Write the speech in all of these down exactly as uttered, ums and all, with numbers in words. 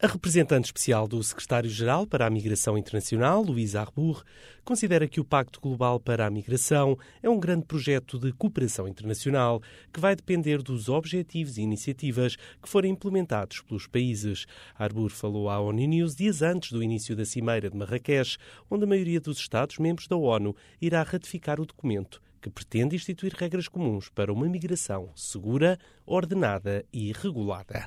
A representante especial do secretário-geral para a Migração Internacional, Louise Arbour, considera que o Pacto Global para a Migração é um grande projeto de cooperação internacional que vai depender dos objetivos e iniciativas que forem implementados pelos países. Arbour falou à ONU News dias antes do início da Cimeira de Marrakech, onde a maioria dos Estados-membros da ONU irá ratificar o documento que pretende instituir regras comuns para uma migração segura, ordenada e regulada.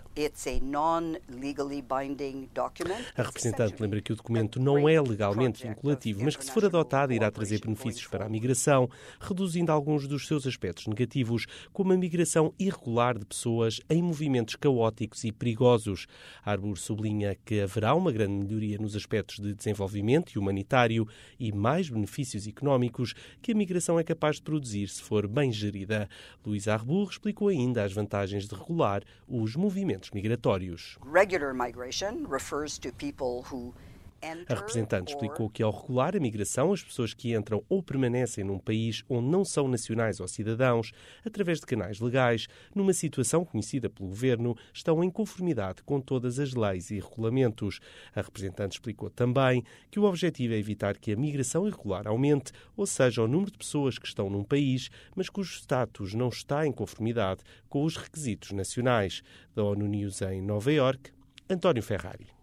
A representante lembra que o documento não é legalmente vinculativo, mas que, se for adotado, irá trazer benefícios para a migração, reduzindo alguns dos seus aspectos negativos, como a migração irregular de pessoas em movimentos caóticos e perigosos. Arbour sublinha que haverá uma grande melhoria nos aspectos de desenvolvimento e humanitário e mais benefícios económicos que a migração é capaz de produzir se for bem gerida. Louise Arbour explicou ainda as vantagens de regular os movimentos migratórios. A representante explicou que, ao regular a migração, as pessoas que entram ou permanecem num país onde não são nacionais ou cidadãos, através de canais legais, numa situação conhecida pelo governo, estão em conformidade com todas as leis e regulamentos. A representante explicou também que o objetivo é evitar que a migração irregular aumente, ou seja, o número de pessoas que estão num país, mas cujo status não está em conformidade com os requisitos nacionais. Da ONU News em Nova Iorque, António Ferrari.